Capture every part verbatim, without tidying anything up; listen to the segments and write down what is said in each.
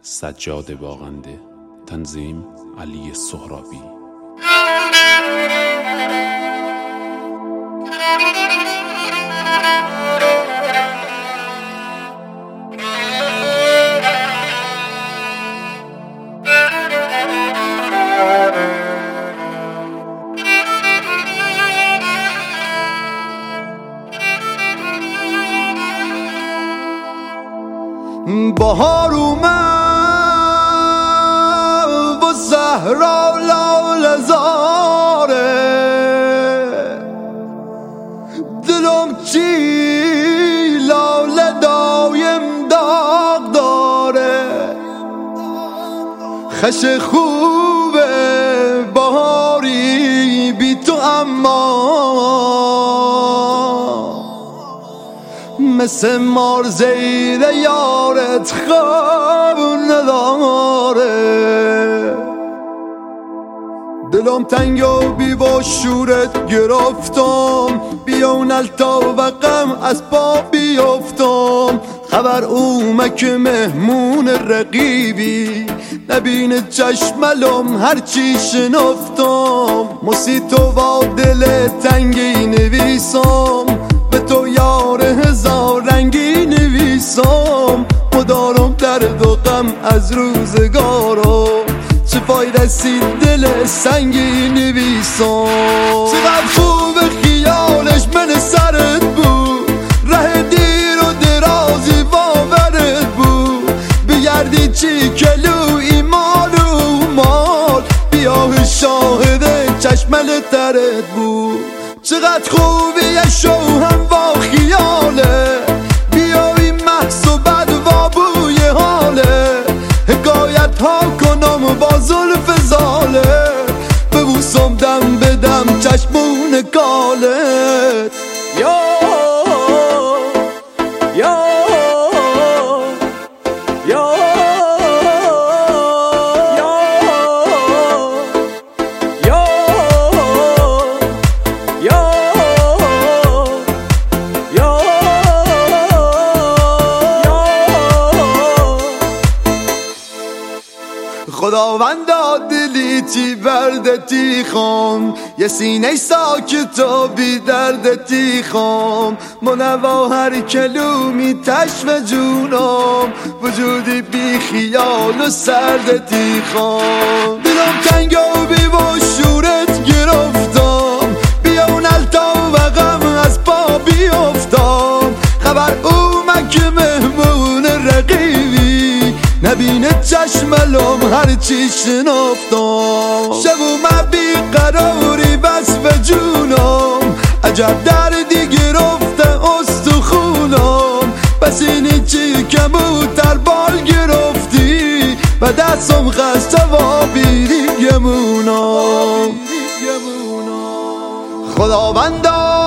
سجاد باغنده. تنظیم علی سهرابی. بهار اومد و صحرا لاله زاره، دلم چی لاله دایم داغ داره. خش خوبه بهاری بی تو، اما مثل مار زیر یارت خواب نداره. دلم تنگ و بی با شورت گرفتم، بیا نلتا و غم از پا بیفتم. خبر اومک مهمون رقیبی، نبین چشملم هرچی شنفتم. موسیتو و دل تنگی نویسم، به تو یار هزار رنگی نویسم. مدارم درد و غم از روزگارم، چه فایده سی دل سنگی نویسم. چقدر خوب خیالش من سرت بود، ره دیر و درازی باورت بود. بگردی چی کلو ایمان و مال، بیاه شاهد چشمل ترت بود. چقدر خوبی شو هم با خیاله، بیایی محض و بد و بوی حاله. حکایت ها کنم با زلف زاله، ببوسم دم به دم چشمون کالت. یا یا یا خداوندا دلی تی بردتی خام، یه سینه ساکت و بی دردتی خام. منوا هر کلومی تشو جونم، وجودی بی خیال و سردتی خام. دلم تنگ و بی و شورت گرفتم، بیا نلتا و غم از پا بیفتم. خبر اومک مهمون رقیبی، نبینه چشملم هرچی شنفتم. شب اومد بی قراری بس به جونم، عجب دردی گرفته استخونم. بس اینی چی کموتر بال گرفتی، و دستم خسته و بیری گمونم. خداوندا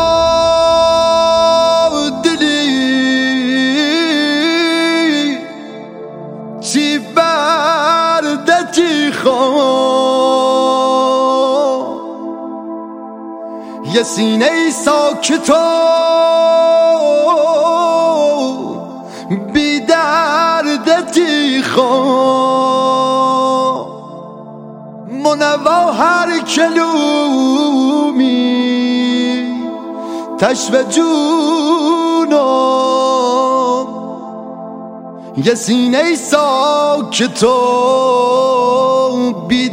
چی بردتی خواه، یه سینه ساکت و بی دردتی خواه. منوا هر کلومی تشو جونم، یه سینه ساکت و بی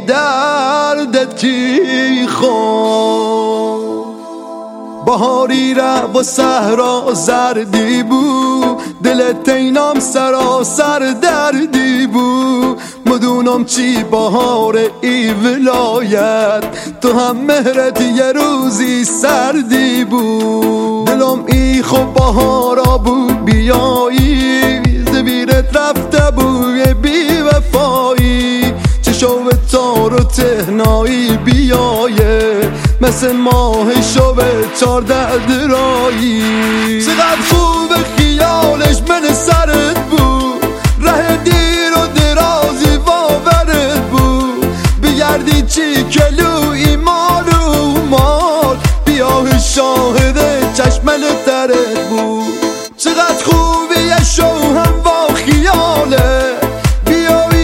دردتی خواه. بهاری ره و صحرا زردی بود، دل تینام سراسر دردی بود. مدونم چی بهار ای ولایت، تو هم مهرت یه روزی سردی بود. دلم ای خوب بهارا بود بیایی، زبیرت رفته بوی بی وفایی. چشو تار و تهنایی بیایه، مثل ماه شو چارده درایی. چقدر خوب خیالش من سرت بود، ره دیر و درازی باورت بود. بگردی چی کلو ایمان و مال، بیاه شاهد چشمل ترت بود. چقدر خوبی شو هم با خیاله، بیایی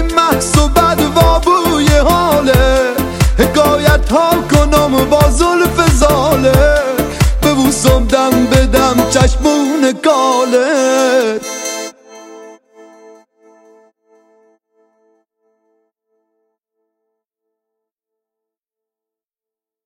ها کنم با زلف زاله، ببوسم دم بدم چشمون کاله.